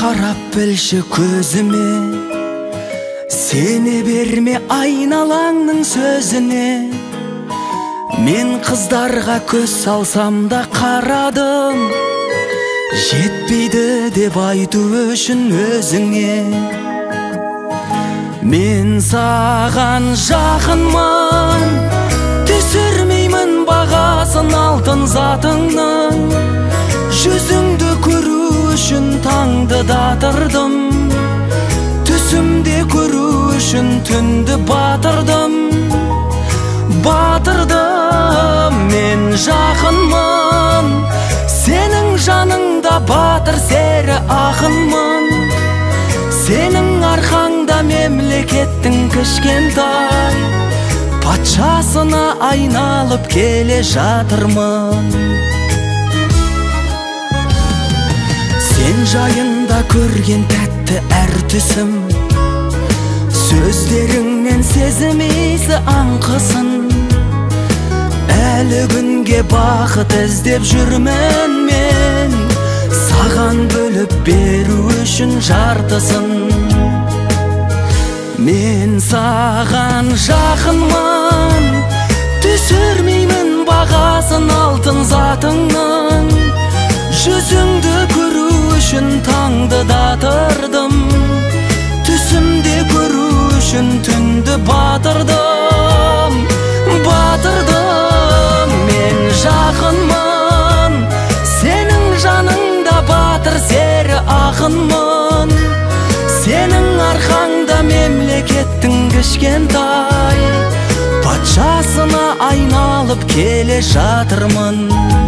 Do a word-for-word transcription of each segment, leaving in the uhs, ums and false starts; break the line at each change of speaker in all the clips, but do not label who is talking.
қарап білші көзіме, сене берме айналаңның сөзіне. Мен қыздарға көз салсам да қарадым, жетпейді деп айту үшін өзіңе. Мен саған жақынмын, түсірмеймін бағасын алтын затыңның. Жүзіңді көру үшін таңды датырдым, түсімде көру үшін түнді батырдым. Батырдым, мен жақынмын, сенің жаныңда батыр сері ақынмын. Сенің арқаңда мемлекеттің кішкентай патшасына айналып келе жатырмын. Сен жайында көрген тәтті әр түсім, сөздеріңнен сезімейсі аңқысын. Әлі күнге бақыт іздеп жүрмін мен, саған бөліп беру үшін жартысын. Мен саған жақынмын, түсірмеймін бағасын алтын затыңның. Жүзіңді көру үшін таңды датырдым, түсімде көру үшін түнді батырдым. Батырдым, мен жақынмын, сенің жаныңда батыр сері ақынмын. Сенің арқаңда мемлекеттің кішкентай патшасына айналып келе жатырмын.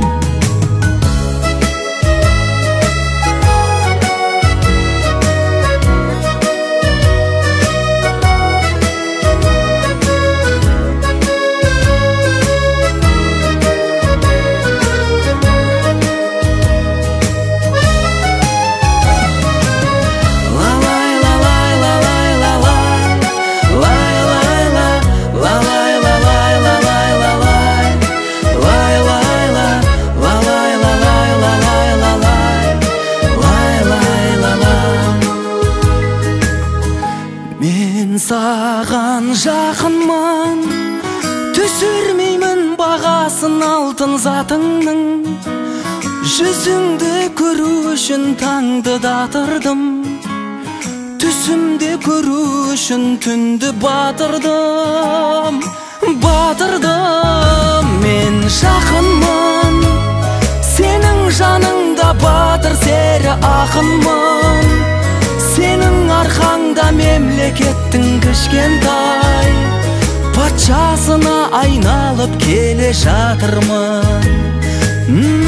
Мен саған жақынмын, түсірмеймін бағасын алтын затыңның. Жүзіңді көру үшін таңды датырдым, түсімде көру үшін түнді батырдым. Батырдым, мен жақынмын, сенің жаныңда батыр сері ақынмын. Сенің арқаңда мемлекеттің кішкентай патшасына айналып келе жатырмын.